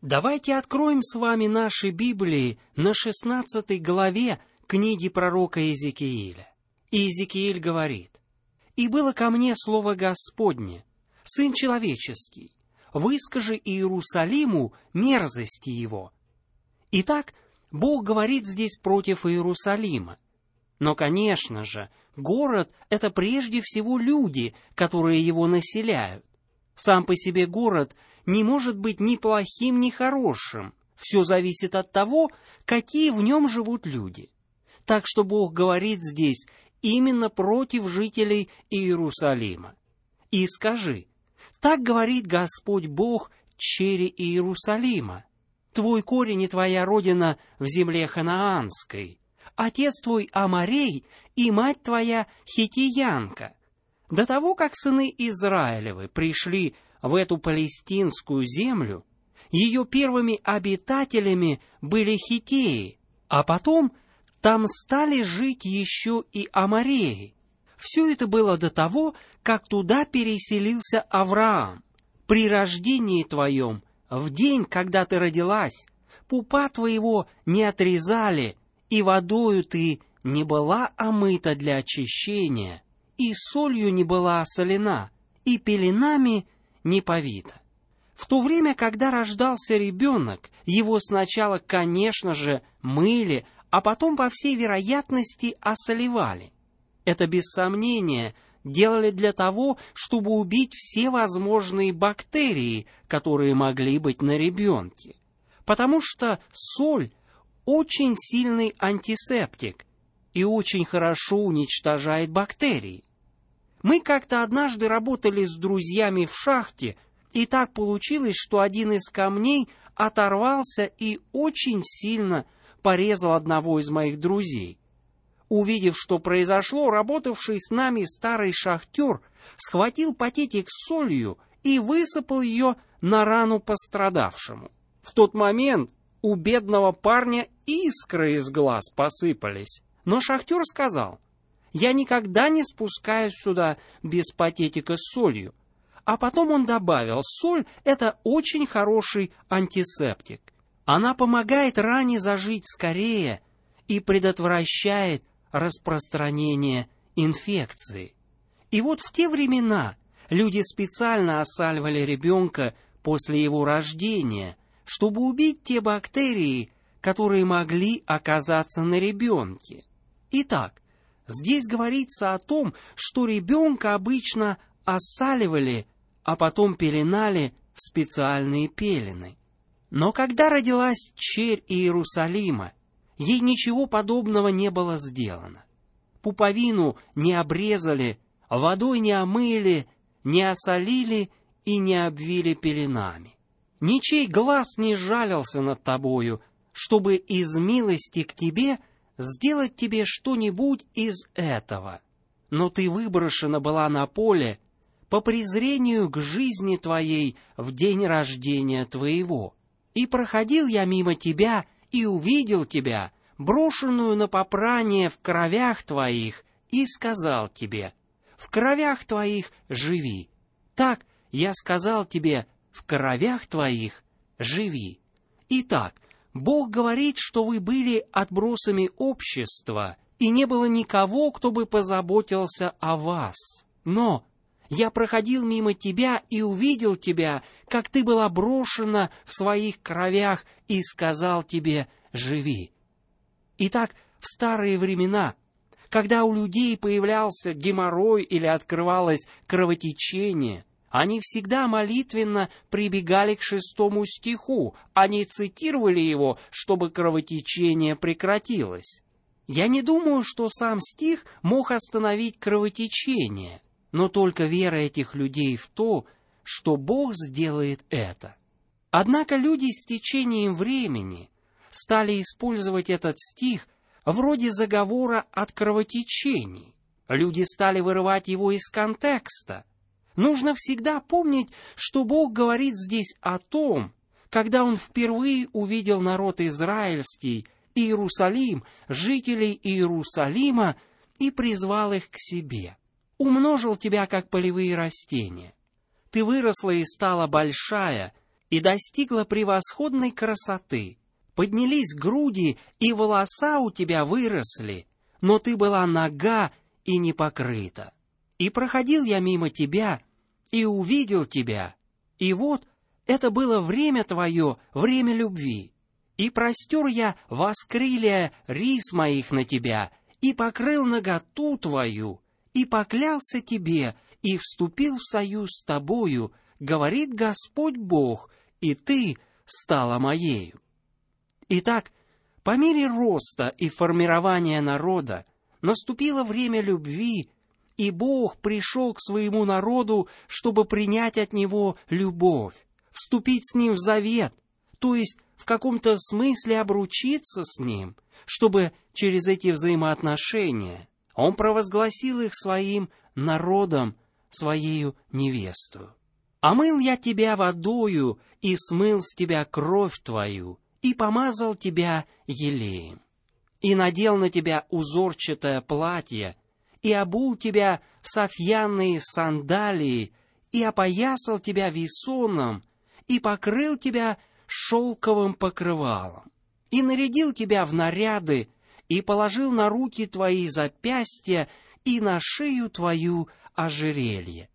Давайте откроем с вами наши Библии на 16 главе книги пророка Иезекииля. Иезекииль говорит: «И было ко мне слово Господне, Сын человеческий, выскажи Иерусалиму мерзости его». Итак, Бог говорит здесь против Иерусалима. Но, конечно же, город — это прежде всего люди, которые его населяют. Сам по себе город не может быть ни плохим, ни хорошим. Все зависит от того, какие в нем живут люди. Так что Бог говорит здесь именно против жителей Иерусалима. И скажи: «Так говорит Господь Бог чере Иерусалима. Твой корень и твоя родина в земле ханаанской, отец твой Аморей и мать твоя Хитиянка. До того, как сыны Израилевы пришли в эту палестинскую землю, ее первыми обитателями были хиттеи, а потом там стали жить еще и амореи. Все это было до того, как туда переселился Авраам. При рождении твоем, в день, когда ты родилась, пупа твоего не отрезали, и водою ты не была омыта для очищения, и солью не была осолена, и пеленами не повита». В то время, когда рождался ребенок, его сначала, конечно же, мыли, а потом, по всей вероятности, осолевали. Это, без сомнения, делали для того, чтобы убить все возможные бактерии, которые могли быть на ребенке. Потому что соль – очень сильный антисептик и очень хорошо уничтожает бактерии. Мы как-то однажды работали с друзьями в шахте, и так получилось, что один из камней оторвался и очень сильно порезал одного из моих друзей. Увидев, что произошло, работавший с нами старый шахтер схватил пакетик с солью и высыпал ее на рану пострадавшему. В тот момент у бедного парня искры из глаз посыпались, но шахтер сказал: «Я никогда не спускаюсь сюда без пакетика с солью». А потом он добавил: соль – это очень хороший антисептик. Она помогает ране зажить скорее и предотвращает распространение инфекции. И вот в те времена люди специально осаливали ребенка после его рождения, чтобы убить те бактерии, которые могли оказаться на ребенке. Итак, здесь говорится о том, что ребенка обычно осаливали, а потом пеленали в специальные пелены. Но когда родилась черь Иерусалима, ей ничего подобного не было сделано. Пуповину не обрезали, водой не омыли, не осолили и не обвили пеленами. Ничей глаз не жалился над тобою, чтобы из милости к тебе сделать тебе что-нибудь из этого. Но ты выброшена была на поле по презрению к жизни твоей в день рождения твоего. И проходил я мимо тебя и увидел тебя, брошенную на попрание в кровях твоих, и сказал тебе: в кровях твоих живи. Так я сказал тебе: в кровях твоих живи. Итак, Бог говорит, что вы были отбросами общества, и не было никого, кто бы позаботился о вас. Но я проходил мимо тебя и увидел тебя, как ты была брошена в своих кровях, и сказал тебе: живи. Итак, в старые времена, когда у людей появлялся геморрой или открывалось кровотечение, они всегда молитвенно прибегали к 6 стиху, они цитировали его, чтобы кровотечение прекратилось. Я не думаю, что сам стих мог остановить кровотечение, но только вера этих людей в то, что Бог сделает это. Однако люди с течением времени стали использовать этот стих вроде заговора от кровотечений. Люди стали вырывать его из контекста. Нужно всегда помнить, что Бог говорит здесь о том, когда Он впервые увидел народ израильский, Иерусалим, жителей Иерусалима, и призвал их к себе. «Умножил тебя, как полевые растения. Ты выросла и стала большая, и достигла превосходной красоты. Поднялись груди, и волоса у тебя выросли, но ты была нага и не покрыта. И проходил я мимо тебя, и увидел тебя, и вот это было время твое, время любви. И простер я воскрылья рис моих на тебя, и покрыл наготу твою, и поклялся тебе, и вступил в союз с тобою, говорит Господь Бог, и ты стала моею. Итак, по мере роста и формирования народа наступило время любви, и Бог пришел к своему народу, чтобы принять от него любовь, вступить с ним в завет, то есть в каком-то смысле обручиться с ним, чтобы через эти взаимоотношения он провозгласил их своим народом, своею невесту. «Омыл я тебя водою, и смыл с тебя кровь твою, и помазал тебя елеем, и надел на тебя узорчатое платье, и обул тебя в сафьянные сандалии, и опоясал тебя весоном, и покрыл тебя шелковым покрывалом, и нарядил тебя в наряды, и положил на руки твои запястья, и на шею твою ожерелье.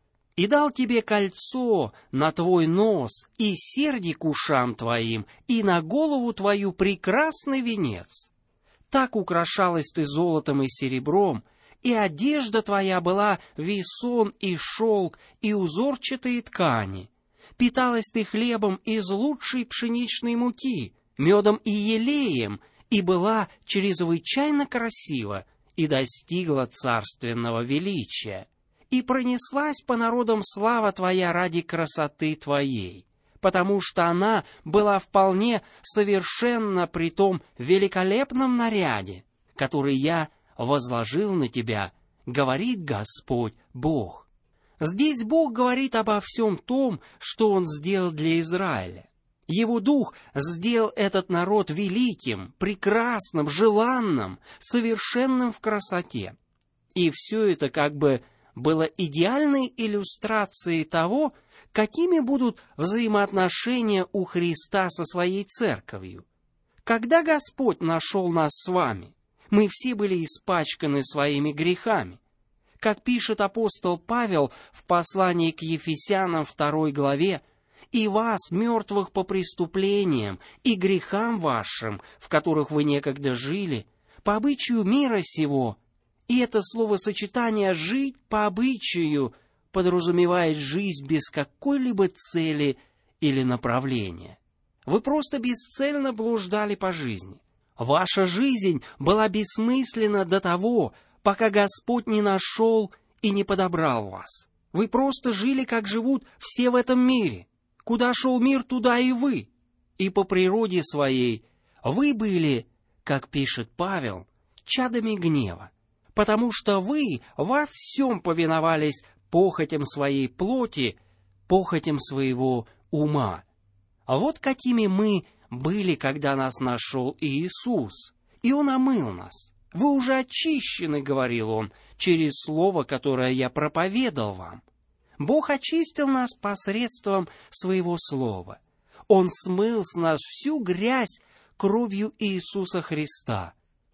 И дал тебе кольцо на твой нос, и серьги к ушам твоим, и на голову твою прекрасный венец. Так украшалась ты золотом и серебром, и одежда твоя была весон и шелк, и узорчатые ткани. Питалась ты хлебом из лучшей пшеничной муки, медом и елеем, и была чрезвычайно красива, и достигла царственного величия. И пронеслась по народам слава твоя ради красоты твоей, потому что она была вполне совершенна при том великолепном наряде, который я возложил на тебя, говорит Господь Бог». Здесь Бог говорит обо всем том, что Он сделал для Израиля. Его Дух сделал этот народ великим, прекрасным, желанным, совершенным в красоте. И все это как бы было идеальной иллюстрацией того, какими будут взаимоотношения у Христа со своей церковью. Когда Господь нашел нас с вами, мы все были испачканы своими грехами. Как пишет апостол Павел в послании к Ефесянам 2 главе, «И вас, мертвых по преступлениям и грехам вашим, в которых вы некогда жили, по обычаю мира сего». И это словосочетание «жить по обычаю» подразумевает жизнь без какой-либо цели или направления. Вы просто бесцельно блуждали по жизни. Ваша жизнь была бессмысленна до того, пока Господь не нашел и не подобрал вас. Вы просто жили, как живут все в этом мире. Куда шел мир, туда и вы. И по природе своей вы были, как пишет Павел, чадами гнева, потому что вы во всем повиновались похотям своей плоти, похотям своего ума. А вот какими мы были, когда нас нашел Иисус, и Он омыл нас. Вы уже очищены, говорил Он, через слово, которое я проповедал вам. Бог очистил нас посредством своего слова. Он смыл с нас всю грязь кровью Иисуса Христа.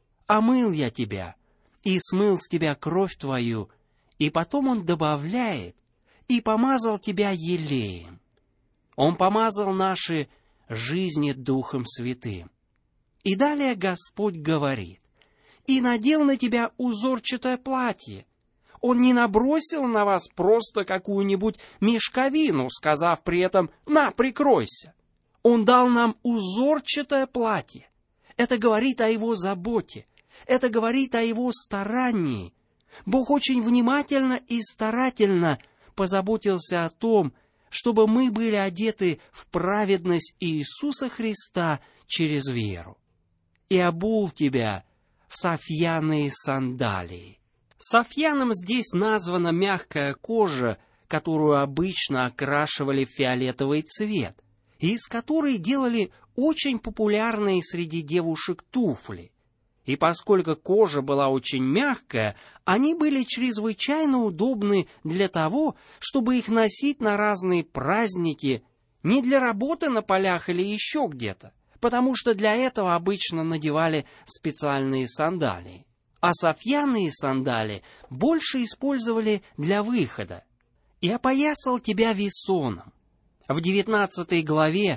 Омыл я тебя, и смыл с тебя кровь твою, и потом Он добавляет, и помазал тебя елеем. Он помазал наши жизни Духом Святым. И далее Господь говорит, и надел на тебя узорчатое платье. Он не набросил на вас просто какую-нибудь мешковину, сказав при этом «на, прикройся». Он дал нам узорчатое платье. Это говорит о Его заботе. Это говорит о Его старании. Бог очень внимательно и старательно позаботился о том, чтобы мы были одеты в праведность Иисуса Христа через веру. И обул тебя в сафьянные сандалии. Сафьяном здесь названа мягкая кожа, которую обычно окрашивали в фиолетовый цвет, и из которой делали очень популярные среди девушек туфли. И поскольку кожа была очень мягкая, они были чрезвычайно удобны для того, чтобы их носить на разные праздники Не для работы на полях или еще где-то, потому что для этого обычно надевали специальные сандалии. А сафьянные сандали больше использовали для выхода. «И опоясал тебя весоном». В 19 главе,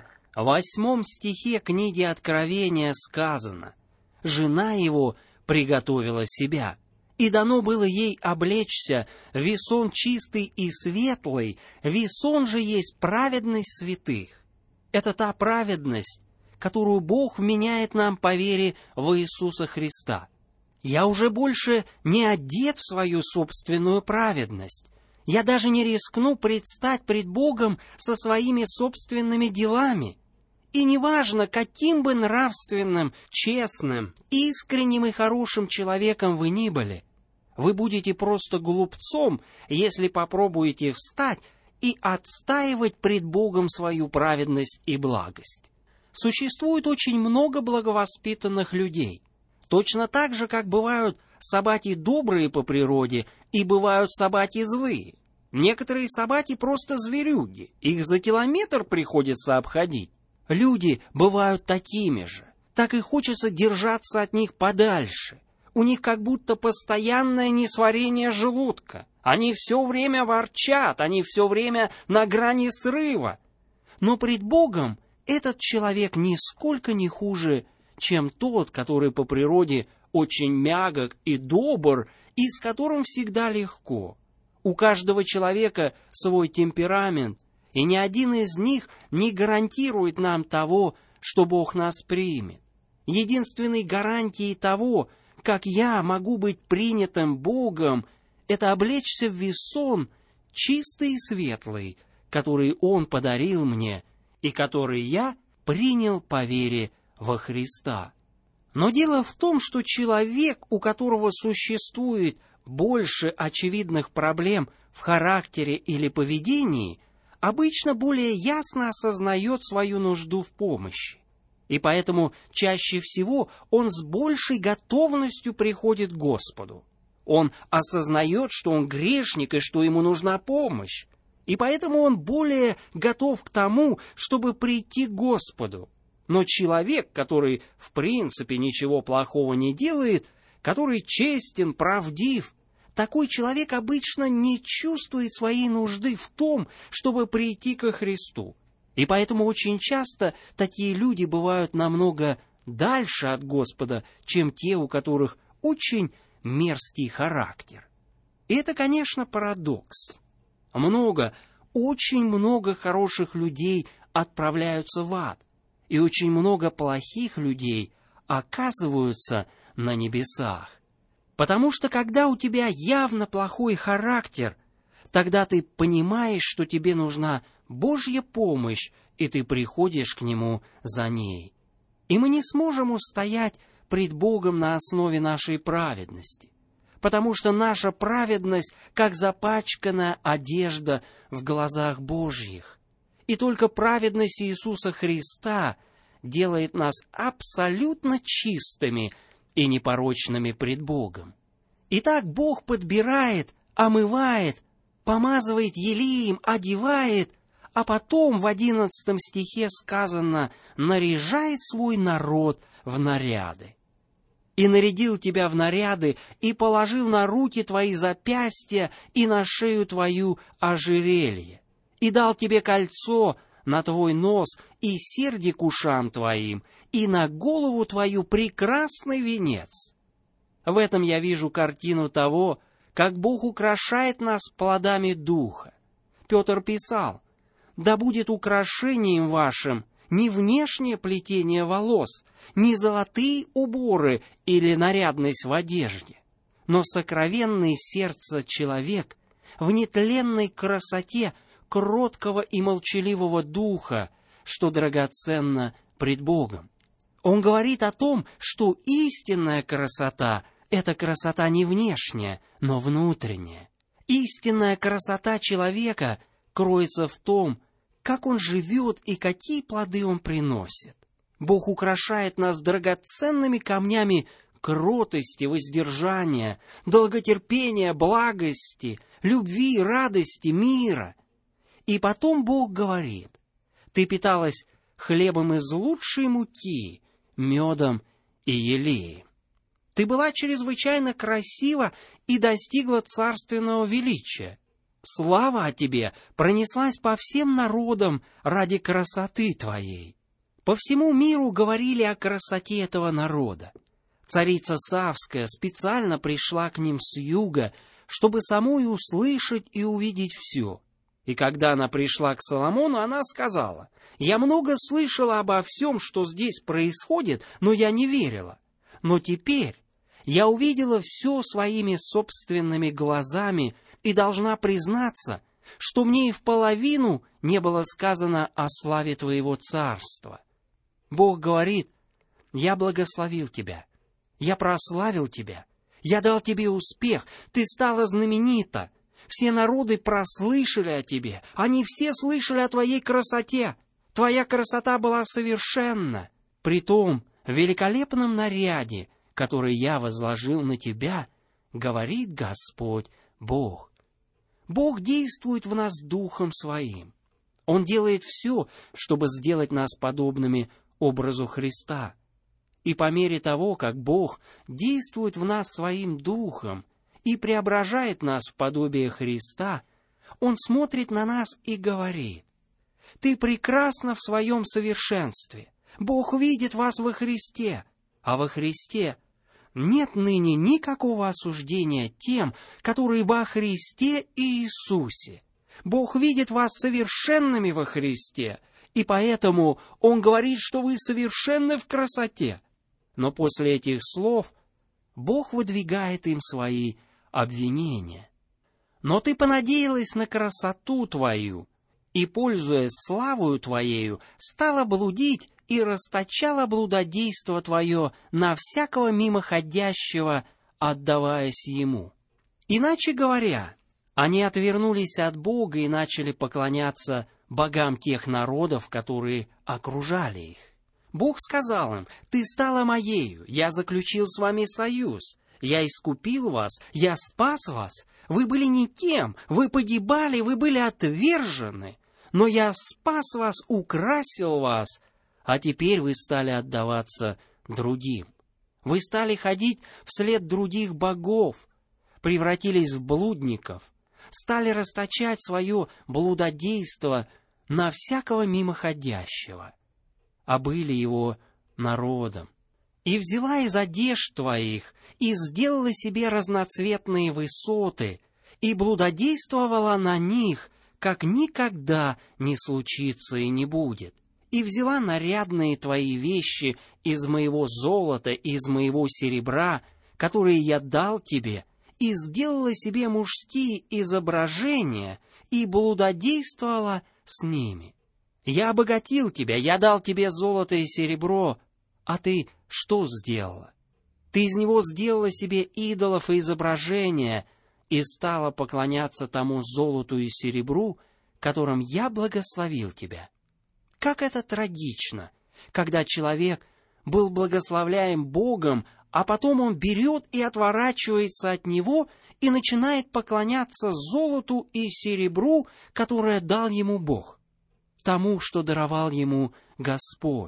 8 стихе книги Откровения сказано: «Жена его приготовила себя, и дано было ей облечься весон чистый и светлый, весон же есть праведность святых». Это та праведность, которую Бог вменяет нам по вере в Иисуса Христа. Я уже больше не одет в свою собственную праведность. Я даже не рискну предстать пред Богом со своими собственными делами. И неважно, каким бы нравственным, честным, искренним и хорошим человеком вы ни были, вы будете просто глупцом, если попробуете встать и отстаивать пред Богом свою праведность и благость. Существует очень много благовоспитанных людей, точно так же, как бывают собаки добрые по природе и бывают собаки злые. Некоторые собаки просто зверюги, их за километр приходится обходить. Люди бывают такими же, так и хочется держаться от них подальше. У них как будто постоянное несварение желудка. Они все время ворчат, они все время на грани срыва. Но пред Богом этот человек нисколько не хуже, чем тот, который по природе очень мягок и добр, и с которым всегда легко. У каждого человека свой темперамент, и ни один из них не гарантирует нам того, что Бог нас примет. Единственной гарантией того, как я могу быть принятым Богом, это облечься в весон чистый и светлый, который Он подарил мне, и который я принял по вере во Христа. Но дело в том, что человек, у которого существует больше очевидных проблем в характере или поведении, обычно более ясно осознает свою нужду в помощи. И поэтому чаще всего он с большей готовностью приходит к Господу. Он осознает, что он грешник и что ему нужна помощь. И поэтому он более готов к тому, чтобы прийти к Господу. Но человек, который в принципе ничего плохого не делает, который честен, правдив, такой человек обычно не чувствует своей нужды в том, чтобы прийти ко Христу. И поэтому очень часто такие люди бывают намного дальше от Господа, чем те, у которых очень мерзкий характер. И это, конечно, парадокс. Очень много хороших людей отправляются в ад, и очень много плохих людей оказываются на небесах. Потому что когда у тебя явно плохой характер, тогда ты понимаешь, что тебе нужна Божья помощь, и ты приходишь к Нему за ней. И мы не сможем устоять пред Богом на основе нашей праведности, потому что наша праведность как запачканная одежда в глазах Божьих. И только праведность Иисуса Христа делает нас абсолютно чистыми и непорочными пред Богом. Итак, Бог подбирает, омывает, помазывает елеем, одевает, а потом в 11 стихе сказано: наряжает свой народ в наряды. И нарядил тебя в наряды, и положил на руки твои запястья, и на шею твою ожерелье, и дал тебе кольцо на твой нос, и серьги к ушам твоим, и на голову твою прекрасный венец. В этом я вижу картину того, как Бог украшает нас плодами Духа. Петр писал: «Да будет украшением вашим не внешнее плетение волос, не золотые уборы или нарядность в одежде, но сокровенный сердце человек в нетленной красоте кроткого и молчаливого духа, что драгоценно пред Богом». Он говорит о том, что истинная красота — это красота не внешняя, но внутренняя. Истинная красота человека кроется в том, как он живет и какие плоды он приносит. Бог украшает нас драгоценными камнями кротости, воздержания, долготерпения, благости, любви, радости, мира. И потом Бог говорит: Ты питалась хлебом из лучшей муки, медом и елеем. Ты была чрезвычайно красива и достигла царственного величия. Слава о тебе пронеслась по всем народам ради красоты твоей. По всему миру говорили о красоте этого народа. Царица Савская специально пришла к ним с юга, чтобы самой услышать и увидеть все. И когда она пришла к Соломону, она сказала: «Я много слышала обо всем, что здесь происходит, но я не верила. Но теперь я увидела все своими собственными глазами и должна признаться, что мне и в половину не было сказано о славе твоего царства». Бог говорит: «Я благословил тебя, я прославил тебя, я дал тебе успех, ты стала знаменита. Все народы прослышали о тебе, они все слышали о твоей красоте. Твоя красота была совершенна. При том великолепном наряде, который я возложил на тебя, говорит Господь Бог». Бог действует в нас Духом Своим. Он делает все, чтобы сделать нас подобными образу Христа. И по мере того, как Бог действует в нас Своим Духом и преображает нас в подобие Христа, Он смотрит на нас и говорит: «Ты прекрасна в своем совершенстве. Бог видит вас во Христе, а во Христе нет ныне никакого осуждения тем, которые во Христе Иисусе. Бог видит вас совершенными во Христе, и поэтому Он говорит, что вы совершенны в красоте». Но после этих слов Бог выдвигает им свои обвинения. «Но ты понадеялась на красоту твою, и, пользуясь славою твоею, стала блудить и расточала блудодейство твое на всякого мимоходящего, отдаваясь ему». Иначе говоря, они отвернулись от Бога и начали поклоняться богам тех народов, которые окружали их. Бог сказал им: «Ты стала моею, я заключил с вами союз, я искупил вас, я спас вас, вы были никем, вы погибали, вы были отвержены, но я спас вас, украсил вас, а теперь вы стали отдаваться другим. Вы стали ходить вслед других богов, превратились в блудников, стали расточать свое блудодейство на всякого мимоходящего, а были его народом. И взяла из одежд твоих, и сделала себе разноцветные высоты, и блудодействовала на них, как никогда не случится и не будет. И взяла нарядные твои вещи из моего золота, из моего серебра, которые я дал тебе, и сделала себе мужские изображения, и блудодействовала с ними. Я обогатил тебя, я дал тебе золото и серебро, а ты что сделала? Ты из него сделала себе идолов и изображения и стала поклоняться тому золоту и серебру, которым я благословил тебя. Как это трагично, когда человек был благословляем Богом, а потом он берет и отворачивается от Него и начинает поклоняться золоту и серебру, которое дал ему Бог, тому, что даровал ему Господь.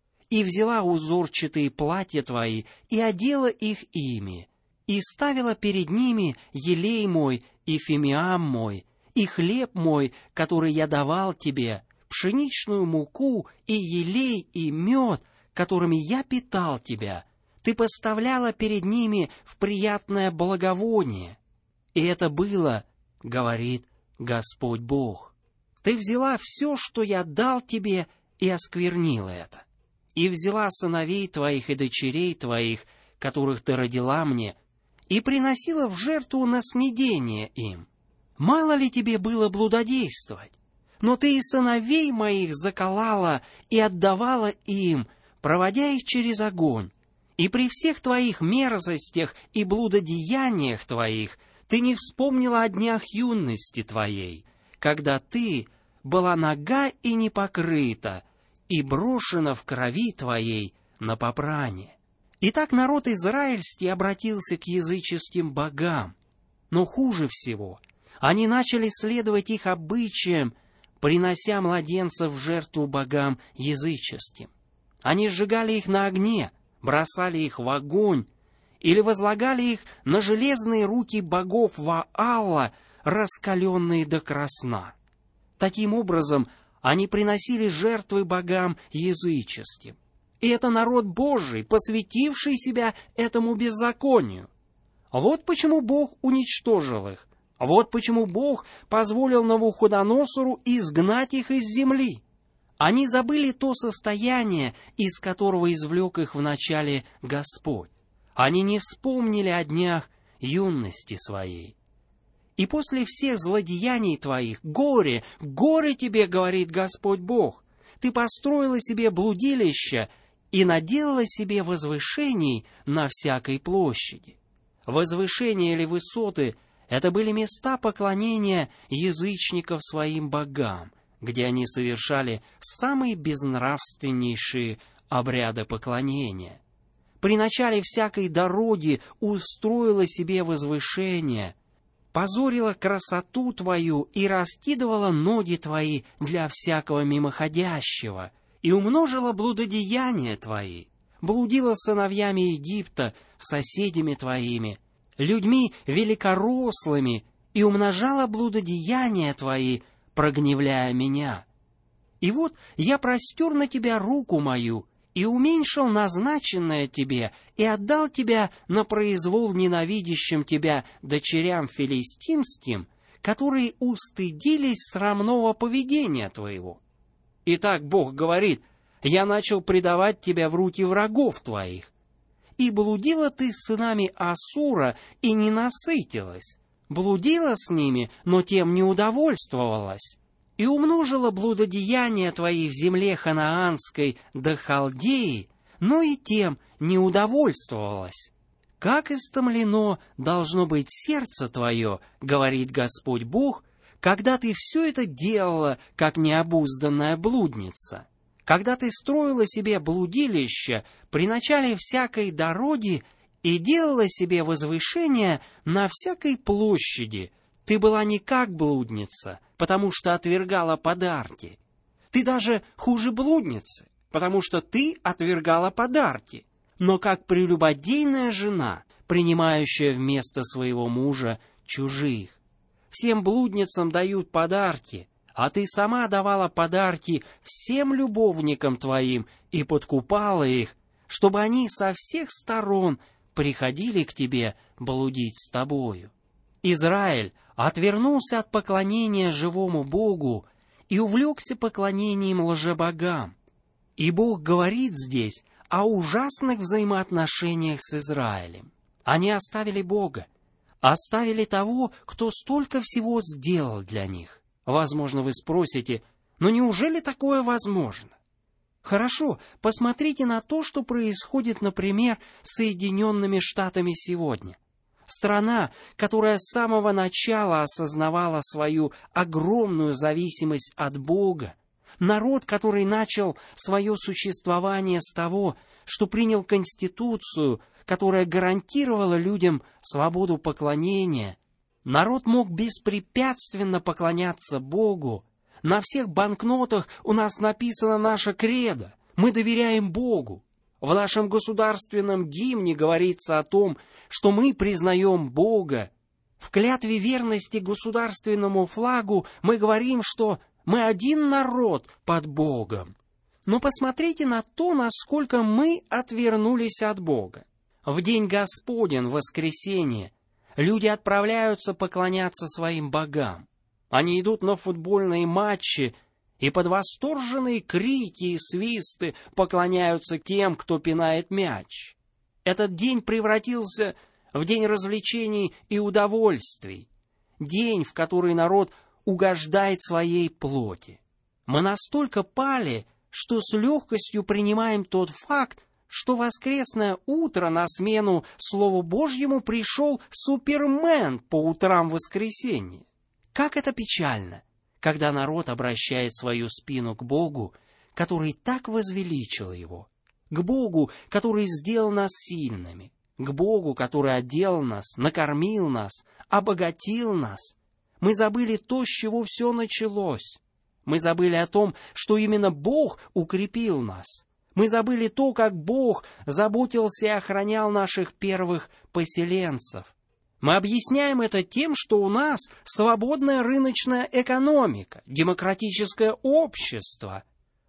И взяла узорчатые платья твои и одела их ими, и ставила перед ними елей мой и фимиам мой, и хлеб мой, который я давал тебе, пшеничную муку и елей и мед, которыми я питал тебя, ты поставляла перед ними в приятное благовоние. И это было, говорит Господь Бог. Ты взяла все, что я дал тебе, и осквернила это. И взяла сыновей твоих и дочерей твоих, которых ты родила мне, и приносила в жертву на снедение им. Мало ли тебе было блудодействовать? Но ты и сыновей моих заколала и отдавала им, проводя их через огонь. И при всех твоих мерзостях и блудодеяниях твоих ты не вспомнила о днях юности твоей, когда ты была нага и не покрыта, и брошена в крови твоей на попрание. Итак, народ израильский обратился к языческим богам. Но хуже всего, они начали следовать их обычаям, принося младенцев в жертву богам языческим. Они сжигали их на огне, бросали их в огонь, или возлагали их на железные руки богов Ваала, раскаленные до красна. Таким образом, они приносили жертвы богам языческим. И это народ Божий, посвятивший себя этому беззаконию. Вот почему Бог уничтожил их. Вот почему Бог позволил Навуходоносору изгнать их из земли. Они забыли то состояние, из которого извлек их вначале Господь. Они не вспомнили о днях юности своей. И после всех злодеяний твоих, горе, горе тебе, говорит Господь Бог. Ты построила себе блудилище и наделала себе возвышений на всякой площади. Возвышения или высоты — это были места поклонения язычников своим богам, где они совершали самые безнравственнейшие обряды поклонения. При начале всякой дороги устроила себе возвышение, позорила красоту твою и раскидывала ноги твои для всякого мимоходящего, и умножила блудодеяния твои, блудила с сыновьями Египта, соседями твоими, людьми великорослыми, и умножала блудодеяния твои, прогневляя меня. И вот я простер на тебя руку мою, и уменьшил назначенное тебе, и отдал тебя на произвол ненавидящим тебя дочерям филистимским, которые устыдились срамного поведения твоего. Итак, Бог говорит: я начал предавать тебя в руки врагов твоих. И блудила ты с сынами Ассура, и не насытилась. Блудила с ними, но тем не удовольствовалась. И умножила блудодеяния твои в земле ханаанской до Халдеи, но и тем не удовольствовалась. Как истомлено должно быть сердце твое, говорит Господь Бог, когда ты все это делала, как необузданная блудница, когда ты строила себе блудилище при начале всякой дороги и делала себе возвышение на всякой площади. Ты была не как блудница, потому что отвергала подарки. Ты даже хуже блудницы, потому что ты отвергала подарки, но как прелюбодейная жена, принимающая вместо своего мужа чужих. Всем блудницам дают подарки, а ты сама давала подарки всем любовникам твоим и подкупала их, чтобы они со всех сторон приходили к тебе блудить с тобою. Израиль отвернулся от поклонения живому Богу и увлекся поклонением лжебогам. И Бог говорит здесь о ужасных взаимоотношениях с Израилем. Они оставили Бога, оставили того, кто столько всего сделал для них. Возможно, вы спросите, но неужели такое возможно? Хорошо, посмотрите на то, что происходит, например, с Соединенными Штатами сегодня. Страна, которая с самого начала осознавала свою огромную зависимость от Бога. Народ, который начал свое существование с того, что принял Конституцию, которая гарантировала людям свободу поклонения. Народ мог беспрепятственно поклоняться Богу. На всех банкнотах у нас написано наше кредо. Мы доверяем Богу. В нашем государственном гимне говорится о том, что мы признаем Бога. В клятве верности государственному флагу мы говорим, что мы один народ под Богом. Но посмотрите на то, насколько мы отвернулись от Бога. В день Господень, в воскресенье, люди отправляются поклоняться своим богам. Они идут на футбольные матчи и под восторженные крики и свисты поклоняются тем, кто пинает мяч. Этот день превратился в день развлечений и удовольствий, день, в который народ угождает своей плоти. Мы настолько пали, что с легкостью принимаем тот факт, что воскресное утро на смену Слову Божьему пришел Супермен по утрам воскресенья. Как это печально, когда народ обращает свою спину к Богу, который так возвеличил его, к Богу, который сделал нас сильными, к Богу, который одел нас, накормил нас, обогатил нас. Мы забыли то, с чего все началось. Мы забыли о том, что именно Бог укрепил нас. Мы забыли то, как Бог заботился и охранял наших первых поселенцев. Мы объясняем это тем, что у нас свободная рыночная экономика, демократическое общество.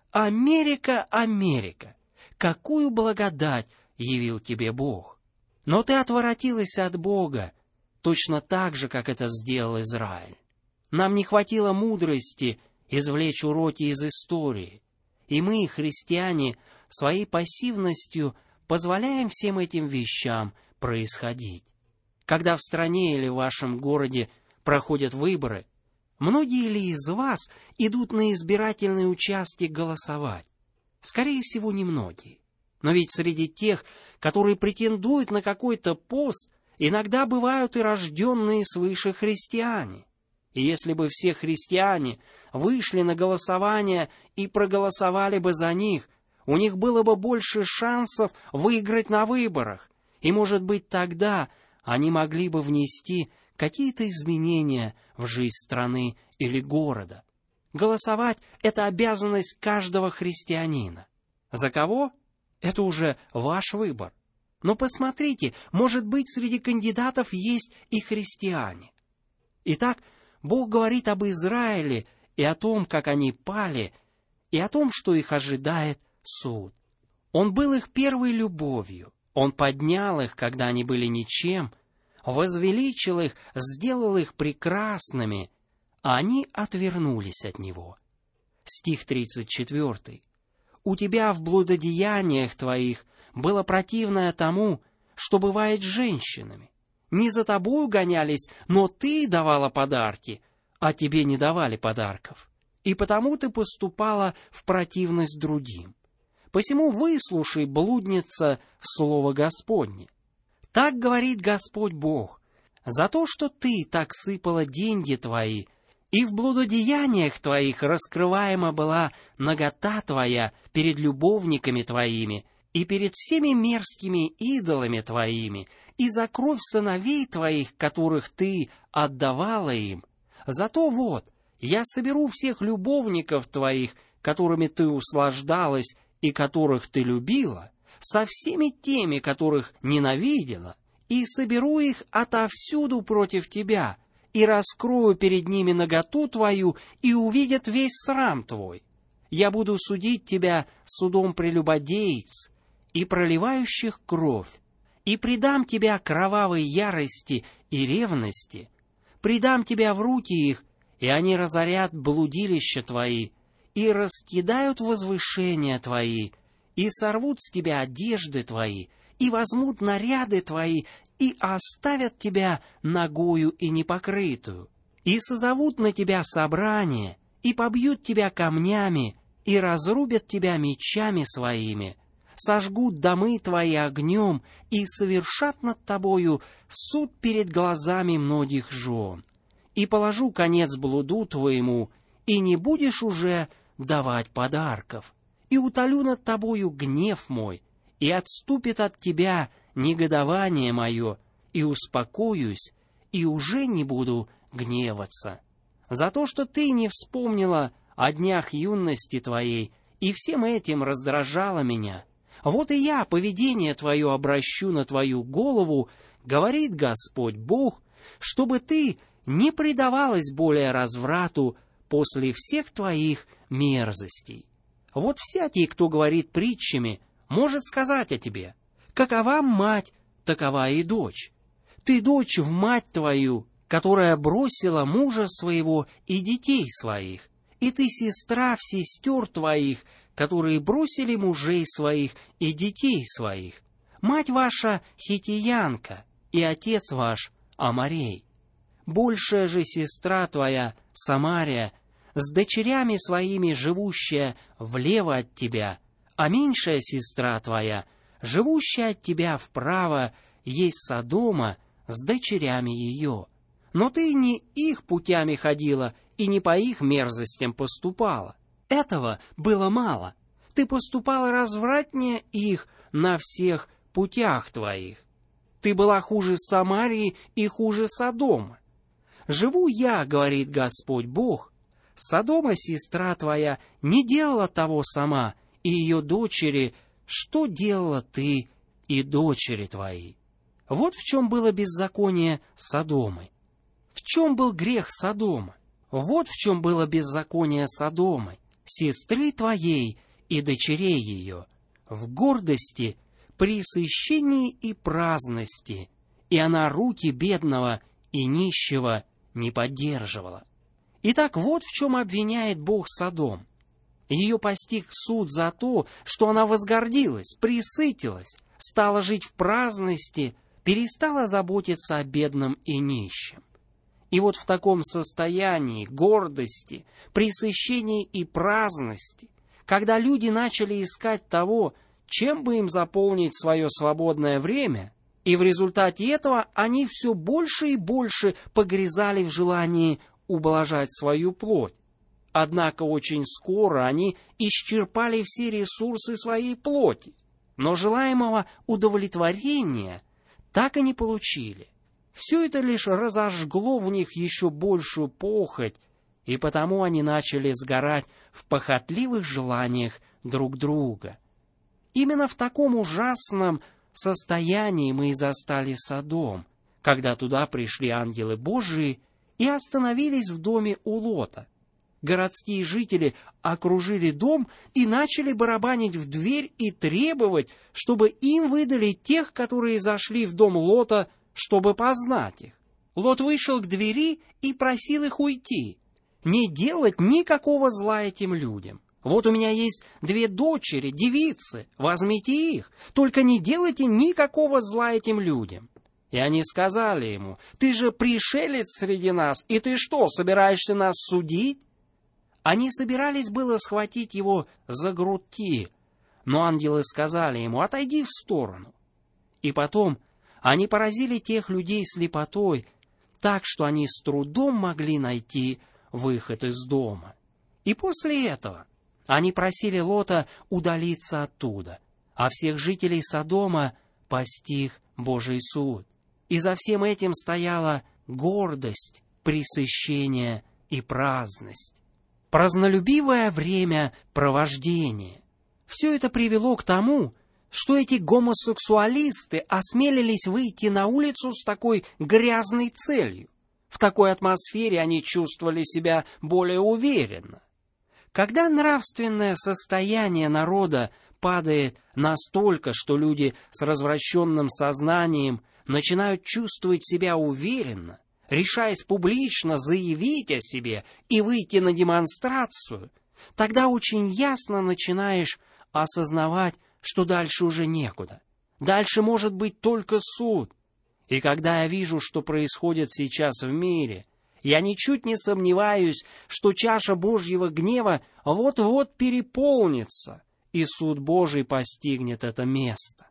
Америка, Америка, какую благодать явил тебе Бог! Но ты отворотилась от Бога, точно так же, как это сделал Израиль. Нам не хватило мудрости извлечь уроки из истории, и мы, христиане, своей пассивностью позволяем всем этим вещам происходить. Когда в стране или в вашем городе проходят выборы, многие ли из вас идут на избирательные участки голосовать? Скорее всего, немногие. Но ведь среди тех, которые претендуют на какой-то пост, иногда бывают и рожденные свыше христиане. И если бы все христиане вышли на голосование и проголосовали бы за них, у них было бы больше шансов выиграть на выборах, и, может быть, тогда они могли бы внести какие-то изменения в жизнь страны или города. Голосовать – это обязанность каждого христианина. За кого? Это уже ваш выбор. Но посмотрите, может быть, среди кандидатов есть и христиане. Итак, Бог говорит об Израиле и о том, как они пали, и о том, что их ожидает суд. Он был их первой любовью. Он поднял их, когда они были ничем, возвеличил их, сделал их прекрасными, а они отвернулись от Него. Стих 34. «У тебя в блудодеяниях твоих было противное тому, что бывает с женщинами. Не за тобою гонялись, но ты давала подарки, а тебе не давали подарков. И потому ты поступала в противность другим. Посему выслушай, блудница, слово Господне. Так говорит Господь Бог, за то, что ты так сыпала деньги твои, и в блудодеяниях твоих раскрываема была нагота твоя перед любовниками твоими и перед всеми мерзкими идолами твоими, и за кровь сыновей твоих, которых ты отдавала им. Зато вот, я соберу всех любовников твоих, которыми ты услаждалась и которых ты любила, со всеми теми, которых ненавидела, и соберу их отовсюду против тебя, и раскрою перед ними наготу твою, и увидят весь срам твой. Я буду судить тебя судом прелюбодеец и проливающих кровь, и предам тебя кровавой ярости и ревности, предам тебя в руки их, и они разорят блудилища твои, и раскидают возвышения твои, и сорвут с тебя одежды твои, и возьмут наряды твои, и оставят тебя нагою и непокрытую, и созовут на тебя собрание, и побьют тебя камнями, и разрубят тебя мечами своими, сожгут домы твои огнем, и совершат над тобою суд перед глазами многих жен. И положу конец блуду твоему, и не будешь уже давать подарков, и утолю над тобою гнев мой, и отступит от тебя негодование мое, и успокоюсь, и уже не буду гневаться. За то, что ты не вспомнила о днях юности твоей, и всем этим раздражала меня. Вот и я поведение твое обращу на твою голову, говорит Господь Бог, чтобы ты не предавалась более разврату после всех твоих мерзостей. Вот всякий, кто говорит притчами, может сказать о тебе: какова мать, такова и дочь. Ты дочь в мать твою, которая бросила мужа своего и детей своих, и ты сестра в сестер твоих, которые бросили мужей своих и детей своих. Мать ваша хитиянка, и отец ваш Аморей. Большая же сестра твоя, Самария, с дочерями своими живущая влево от тебя, а меньшая сестра твоя, живущая от тебя вправо, есть Содома с дочерями ее. Но ты не их путями ходила и не по их мерзостям поступала. Этого было мало. Ты поступала развратнее их на всех путях твоих. Ты была хуже Самарии и хуже Содома. Живу я, говорит Господь Бог, Содома, сестра твоя, не делала того сама, и ее дочери, что делала ты и дочери твои». Вот в чем было беззаконие Содомы. В чем был грех Содома? Вот в чем было беззаконие Содомы, сестры твоей и дочерей ее, в гордости, пресыщении и праздности, и она руки бедного и нищего не поддерживала. Итак, вот в чем обвиняет Бог Содом. Ее постиг суд за то, что она возгордилась, пресытилась, стала жить в праздности, перестала заботиться о бедном и нищем. И вот в таком состоянии гордости, пресыщении и праздности, когда люди начали искать того, чем бы им заполнить свое свободное время, и в результате этого они все больше и больше погрязали в желании ублажать свою плоть. Однако очень скоро они исчерпали все ресурсы своей плоти, но желаемого удовлетворения так и не получили. Все это лишь разожгло в них еще большую похоть, и потому они начали сгорать в похотливых желаниях друг друга. Именно в таком ужасном состоянии мы и застали Содом, когда туда пришли ангелы Божии и остановились в доме у Лота. Городские жители окружили дом и начали барабанить в дверь и требовать, чтобы им выдали тех, которые зашли в дом Лота, чтобы познать их. Лот вышел к двери и просил их уйти, не делать никакого зла этим людям. Вот у меня есть 2 дочери, девицы, возьмите их, только не делайте никакого зла этим людям. И они сказали ему: ты же пришелец среди нас, и ты что, собираешься нас судить? Они собирались было схватить его за грудки, но ангелы сказали ему: отойди в сторону. И потом они поразили тех людей слепотой, так что они с трудом могли найти выход из дома. И после этого они просили Лота удалиться оттуда, а всех жителей Содома постиг Божий суд. И за всем этим стояла гордость, пресыщение и праздность. Празднолюбивое времяпровождение. Все это привело к тому, что эти гомосексуалисты осмелились выйти на улицу с такой грязной целью. В такой атмосфере они чувствовали себя более уверенно. Когда нравственное состояние народа падает настолько, что люди с развращенным сознанием начинают чувствовать себя уверенно, решаясь публично заявить о себе и выйти на демонстрацию, тогда очень ясно начинаешь осознавать, что дальше уже некуда. Дальше может быть только суд. И когда я вижу, что происходит сейчас в мире, я ничуть не сомневаюсь, что чаша Божьего гнева вот-вот переполнится, и суд Божий постигнет это место.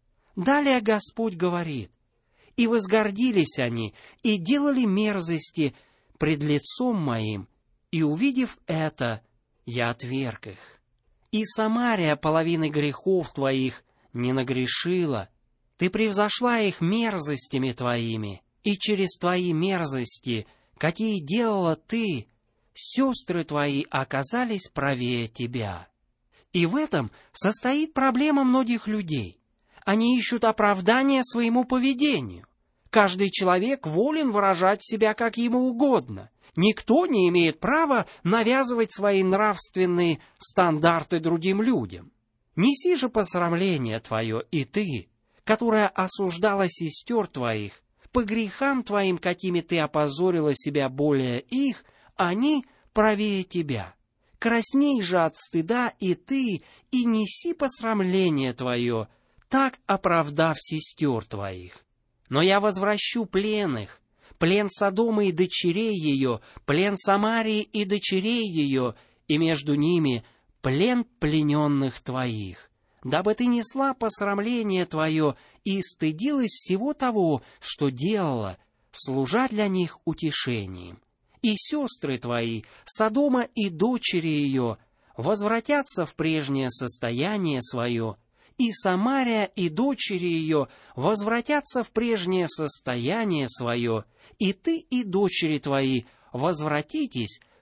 Далее Господь говорит: «И возгордились они, и делали мерзости пред лицом моим, и, увидев это, я отверг их. И Самария половины грехов твоих не нагрешила, ты превзошла их мерзостями твоими, и через твои мерзости, какие делала ты, сестры твои оказались правее тебя». И в этом состоит проблема многих людей. Они ищут оправдания своему поведению. Каждый человек волен выражать себя как ему угодно. Никто не имеет права навязывать свои нравственные стандарты другим людям. Неси же посрамление твое и ты, которая осуждала сестер твоих, по грехам твоим, какими ты опозорила себя более их, они правее тебя. Красней же от стыда и ты, и неси посрамление твое, так оправдав сестер твоих. Но я возвращу плен их, плен Содома и дочерей ее, плен Самарии и дочерей ее, и между ними плен плененных твоих, дабы ты несла посрамление твое и стыдилась всего того, что делала, служа для них утешением. И сестры твои, Содома и дочери ее, возвратятся в прежнее состояние свое, и Самария и дочери ее возвратятся в прежнее состояние свое, и ты и дочери твои возвратитесь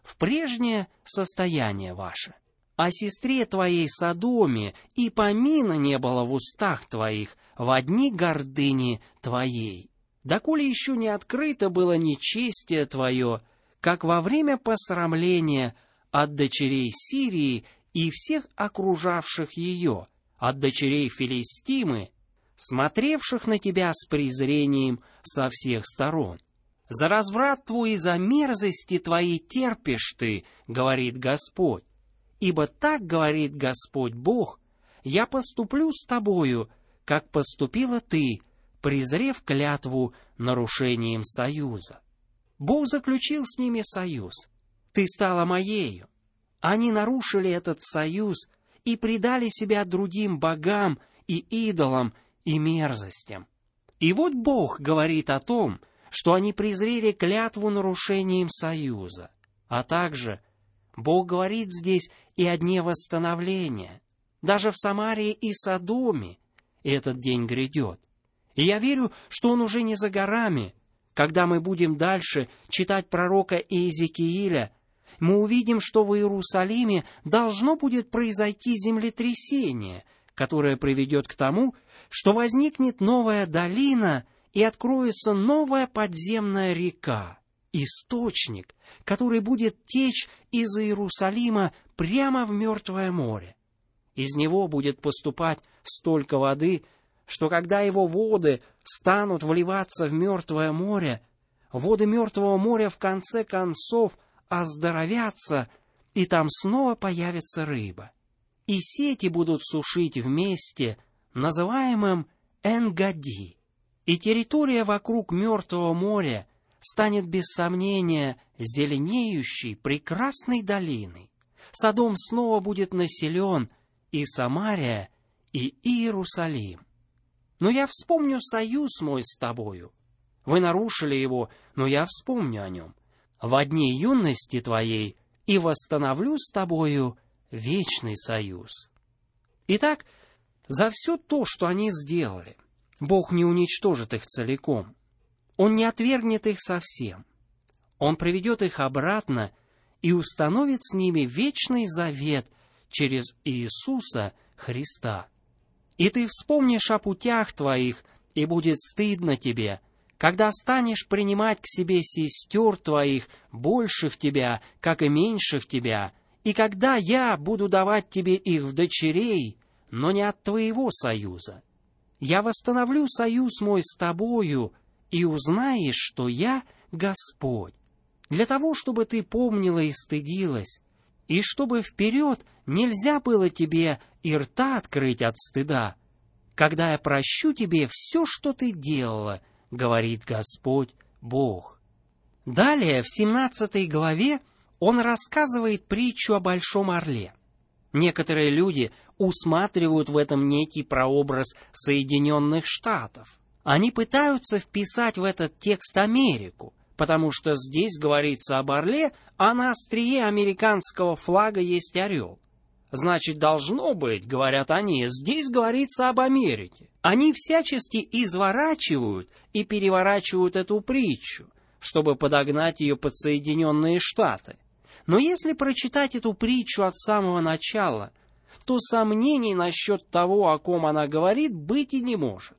в прежнее состояние ваше. О сестре твоей Содоме и помина не было в устах твоих во дни гордыни твоей. Доколе еще не открыто было нечестие твое, как во время посрамления от дочерей Сирии и всех окружавших ее, от дочерей Филистимы, смотревших на тебя с презрением со всех сторон. За разврат твой и за мерзости твои терпишь ты, говорит Господь. Ибо так говорит Господь Бог, я поступлю с тобою, как поступила ты, презрев клятву нарушением союза. Бог заключил с ними союз. Ты стала моею. Они нарушили этот союз и предали себя другим богам и идолам и мерзостям. И вот Бог говорит о том, что они презрели клятву нарушением союза. А также Бог говорит здесь и о дне восстановления. Даже в Самарии и Содоме этот день грядет. И я верю, что он уже не за горами. Когда мы будем дальше читать пророка Иезекииля, мы увидим, что в Иерусалиме должно будет произойти землетрясение, которое приведет к тому, что возникнет новая долина и откроется новая подземная река, источник, который будет течь из Иерусалима прямо в Мертвое море. Из него будет поступать столько воды, что когда его воды станут вливаться в Мертвое море, воды Мертвого моря в конце концов оздоровятся, и там снова появится рыба. И сети будут сушить вместе, называемым Эн-Гади. И территория вокруг Мертвого моря станет без сомнения зеленеющей прекрасной долиной. Содом снова будет населен, и Самария, и Иерусалим. Но я вспомню союз мой с тобою. Вы нарушили его, но я вспомню о нем во дни юности твоей и восстановлю с тобою вечный союз. Итак, за все то, что они сделали, Бог не уничтожит их целиком. Он не отвергнет их совсем. Он приведет их обратно и установит с ними вечный завет через Иисуса Христа. И ты вспомнишь о путях твоих, и будет стыдно тебе, когда станешь принимать к себе сестер твоих, больших тебя, как и меньших тебя, и когда я буду давать тебе их в дочерей, но не от твоего союза. Я восстановлю союз мой с тобою, и узнаешь, что я Господь, для того, чтобы ты помнила и стыдилась, и чтобы вперед нельзя было тебе и рта открыть от стыда, когда я прощу тебе все, что ты делала, говорит Господь Бог. Далее, в 17 главе, он рассказывает притчу о большом орле. Некоторые люди усматривают в этом некий прообраз Соединенных Штатов. Они пытаются вписать в этот текст Америку, потому что здесь говорится об орле, а на острие американского флага есть орел. Значит, должно быть, говорят они, здесь говорится об Америке. Они всячески изворачивают и переворачивают эту притчу, чтобы подогнать ее под Соединенные Штаты. Но если прочитать эту притчу от самого начала, то сомнений насчет того, о ком она говорит, быть и не может.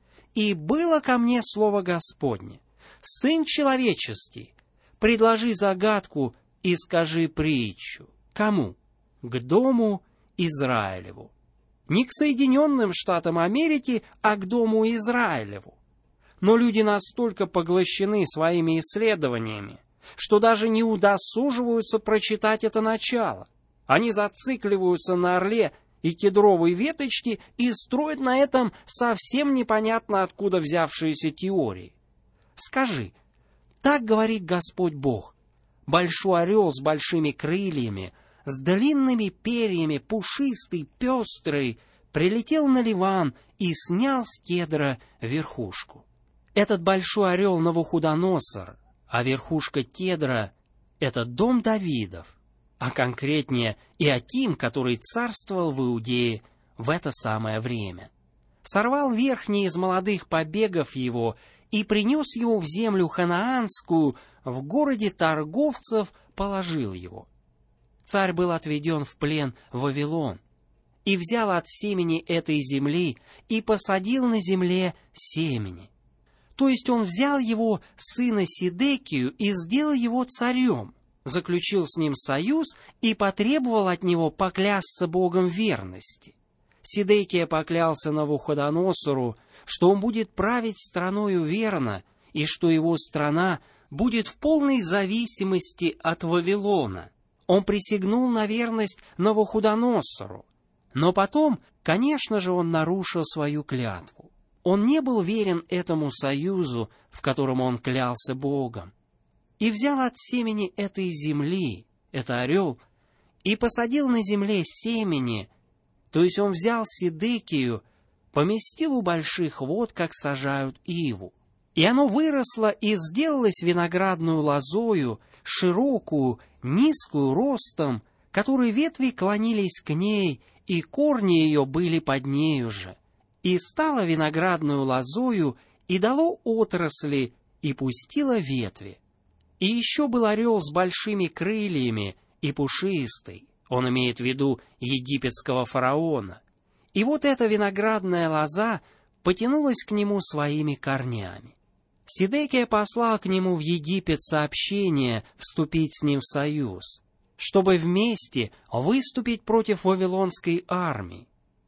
«И было ко мне слово Господне: Сын человеческий, предложи загадку и скажи притчу». Кому? К дому Израилеву. Не к Соединенным Штатам Америки, а к дому Израилеву. Но люди настолько поглощены своими исследованиями, что даже не удосуживаются прочитать это начало. Они зацикливаются на орле и кедровой веточке и строят на этом совсем непонятно откуда взявшиеся теории. Скажи, так говорит Господь Бог: большой орел с большими крыльями, с длинными перьями, пушистый, пестрый, прилетел на Ливан и снял с кедра верхушку. Этот большой орел Навуходоносор, а верхушка кедра — это дом Давидов, а конкретнее Иаким, который царствовал в Иудее в это самое время. Сорвал верхний из молодых побегов его и принес его в землю ханаанскую, в городе торговцев положил его. Царь был отведен в плен в Вавилон, и взял от семени этой земли и посадил на земле семени. То есть он взял его сына Сидекию и сделал его царем, заключил с ним союз и потребовал от него поклясться Богом верности. Сидекия поклялся Навуходоносору, что он будет править страною верно, и что его страна будет в полной зависимости от Вавилона. Он присягнул на верность Навуходоносору. Но потом, конечно же, он нарушил свою клятву. Он не был верен этому союзу, в котором он клялся Богом. И взял от семени этой земли, это орел, и посадил на земле семени, то есть он взял Сидекию, поместил у больших вод, как сажают иву. И оно выросло и сделалось виноградную лозою, широкую, низкую ростом, которой ветви клонились к ней, и корни ее были под нею же. И стало виноградную лозою, и дало отрасли, и пустило ветви. И еще был орел с большими крыльями и пушистый, он имеет в виду египетского фараона. И вот эта виноградная лоза потянулась к нему своими корнями. Сидекия послал к нему в Египет сообщение вступить с ним в союз, чтобы вместе выступить против вавилонской армии,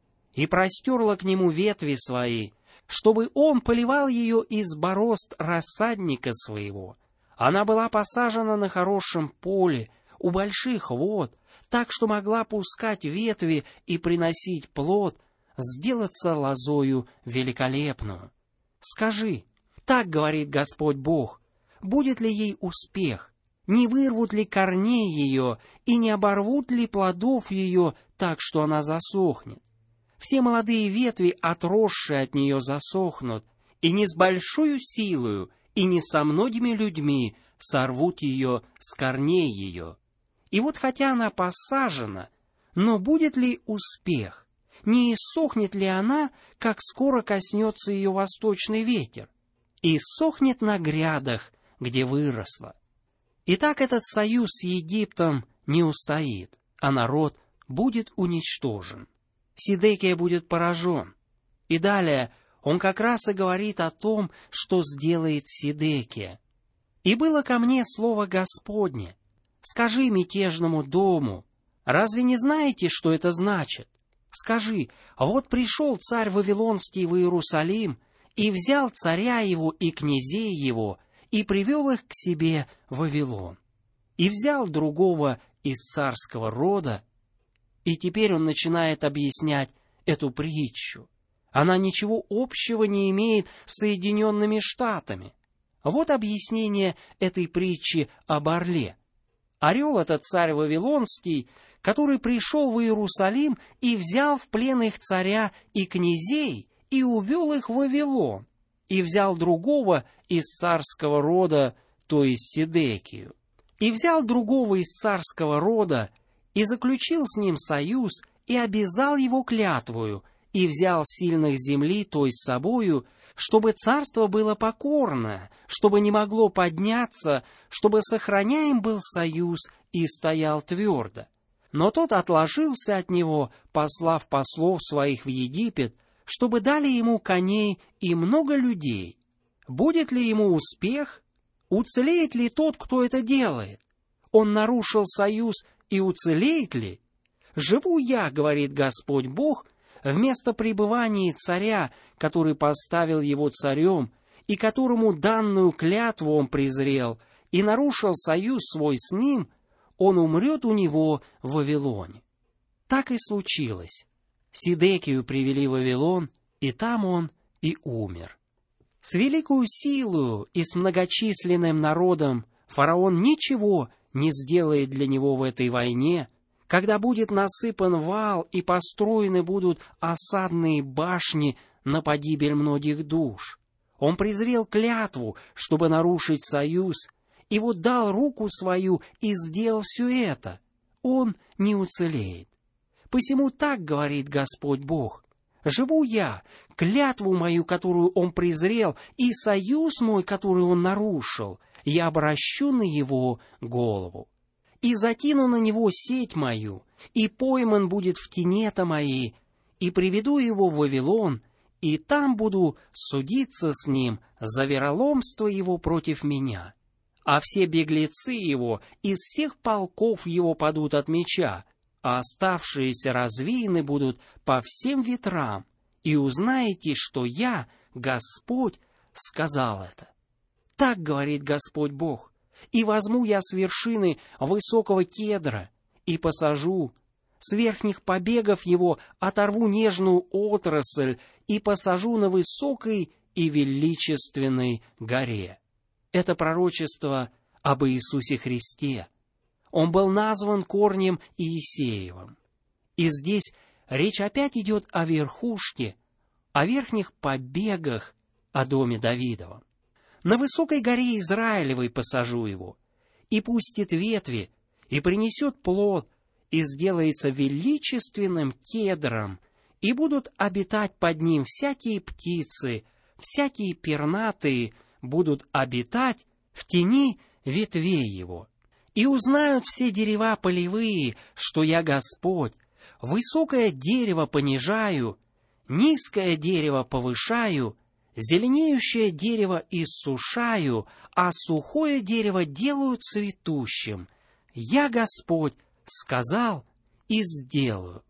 и простерла к нему ветви свои, чтобы он поливал ее из борозд рассадника своего. Она была посажена на хорошем поле, у больших вод, так что могла пускать ветви и приносить плод, сделаться лозою великолепную. Скажи, так говорит Господь Бог, будет ли ей успех? Не вырвут ли корней ее и не оборвут ли плодов ее так, что она засохнет? Все молодые ветви, отросшие от нее, засохнут, и не с большою силою, и не со многими людьми сорвут ее с корней ее. И вот хотя она посажена, но будет ли успех? Не иссохнет ли она, как скоро коснется ее восточный ветер? И сохнет на грядах, где выросла. Итак, этот союз с Египтом не устоит, а народ будет уничтожен. Сидекия будет поражен. И далее он как раз и говорит о том, что сделает Сидекия. «И было ко мне слово Господне: скажи мятежному дому, разве не знаете, что это значит? Скажи, вот пришел царь Вавилонский в Иерусалим, и взял царя его и князей его, и привел их к себе в Вавилон, и взял другого из царского рода». И теперь он начинает объяснять эту притчу. Она ничего общего не имеет с Соединенными Штатами. Вот объяснение этой притчи об орле. Орел — это царь Вавилонский, который пришел в Иерусалим и взял в плен их царя и князей, и увел их в Вавилон, и взял другого из царского рода, то есть Сидекию. И взял другого из царского рода, и заключил с ним союз, и обязал его клятвою, и взял сильных земли, то есть собою, чтобы царство было покорное, чтобы не могло подняться, чтобы сохраняем был союз и стоял твердо. Но тот отложился от него, послав послов своих в Египет, чтобы дали ему коней и много людей. Будет ли ему успех? Уцелеет ли тот, кто это делает? Он нарушил союз, и уцелеет ли? Живу я, говорит Господь Бог, вместо пребывания царя, который поставил его царем, и которому данную клятву он презрел, и нарушил союз свой с ним, он умрет у него в Вавилоне. Так и случилось. Сидекию привели в Вавилон, и там он и умер. С великою силою и с многочисленным народом фараон ничего не сделает для него в этой войне, когда будет насыпан вал и построены будут осадные башни на погибель многих душ. Он презрел клятву, чтобы нарушить союз, и вот дал руку свою и сделал все это. Он не уцелеет. Посему так говорит Господь Бог: живу я, клятву мою, которую он презрел, и союз мой, который он нарушил, я обращу на его голову. и закину на него сеть мою, и пойман будет в тенета моей, и приведу его в Вавилон, и там буду судиться с ним за вероломство его против меня. А все беглецы его из всех полков его падут от меча, а оставшиеся развеяны будут по всем ветрам, и узнаете, что я, Господь, сказал это. Так говорит Господь Бог. И возьму я с вершины высокого кедра, и посажу, с верхних побегов его оторву нежную отрасль, и посажу на высокой и величественной горе. Это пророчество об Иисусе Христе. Он был назван корнем Иисеевым. И здесь речь опять идет о верхушке, о верхних побегах, о доме Давидовом. На высокой горе Израилевой посажу его, и пустит ветви, и принесет плод, и сделается величественным кедром, и будут обитать под ним всякие птицы, всякие пернатые будут обитать в тени ветвей его. И узнают все дерева полевые, что я Господь, высокое дерево понижаю, низкое дерево повышаю, зеленеющее дерево иссушаю, а сухое дерево делаю цветущим. Я, Господь, сказал и сделаю.